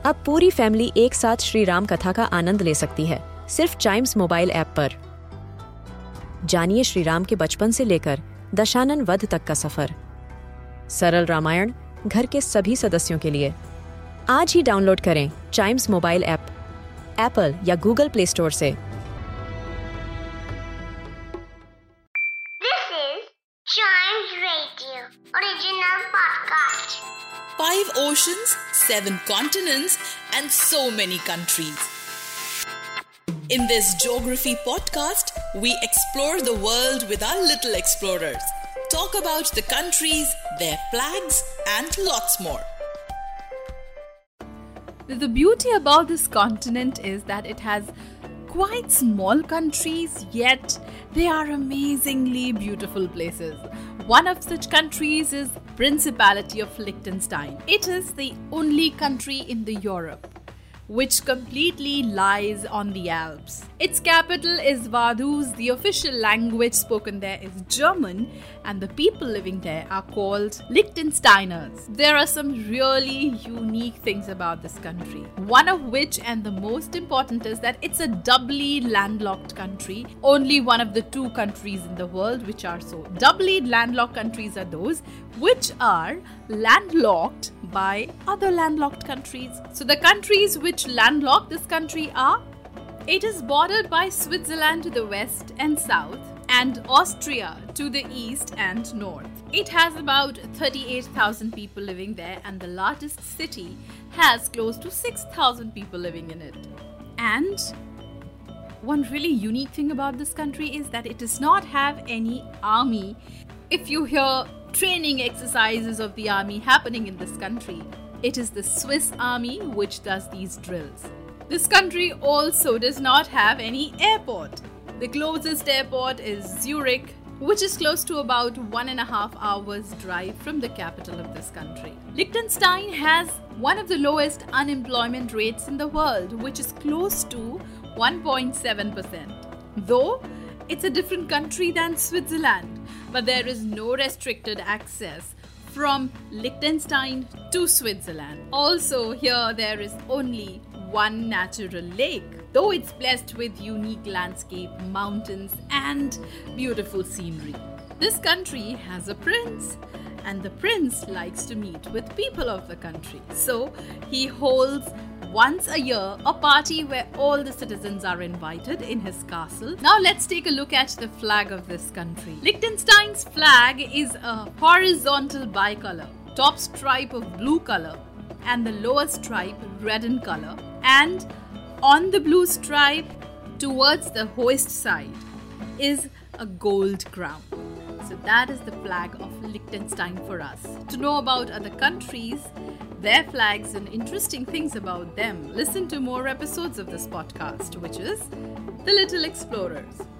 अब पूरी फैमिली एक साथ श्री राम कथा का आनंद ले सकती है सिर्फ चाइम्स मोबाइल ऐप पर। जानिए श्री राम के बचपन से लेकर दशानन वध तक का सफर। सरल रामायण घर के सभी सदस्यों के लिए। आज ही डाउनलोड करें चाइम्स मोबाइल ऐप एप्पल या गूगल प्ले स्टोर से। This is Chimes Radio original podcast. 5 oceans, 7 continents, and so many countries. In this geography podcast, we explore the world with our little explorers. Talk about the countries, their flags, and lots more. The beauty about this continent is that it has quite small countries, yet they are amazingly beautiful places. One of such countries is Principality of Liechtenstein. It is the only country in the Europe which completely lies on the Alps. Its capital is Vaduz. The official language spoken there is German, and the people living there are called Liechtensteiners. There are some really unique things about this country. One of which, and the most important, is that it's a doubly landlocked country. Only one of the 2 countries in the world which are so. Doubly landlocked countries are those which are landlocked by other landlocked countries. So the countries which landlock this country are: it is bordered by Switzerland to the west and south, and Austria to the east and north. It has about 38,000 people living there, and the largest city has close to 6,000 people living in it. And one really unique thing about this country is that it does not have any army. If you hear training exercises of the army happening in this country, it is the Swiss army which does these drills. This country also does not have any airport. The closest airport is Zurich, which is close to about 1.5 hours drive from the capital of this country. Liechtenstein has one of the lowest unemployment rates in the world, which is close to 1.7%. Though it's a different country than Switzerland, but there is no restricted access from Liechtenstein to Switzerland. Also, here there is only one natural lake, though it's blessed with unique landscape, mountains, and beautiful scenery. This country has a prince, and the prince likes to meet with people of the country. So he holds once a year a party where all the citizens are invited in his castle. Now let's take a look at the flag of this country. Liechtenstein's flag is a horizontal bicolor, top stripe of blue color and the lower stripe red in color. And on the blue stripe towards the hoist side is a gold crown. So that is the flag of Liechtenstein for us. To know about other countries, their flags and interesting things about them, listen to more episodes of this podcast, which is The Little Explorers.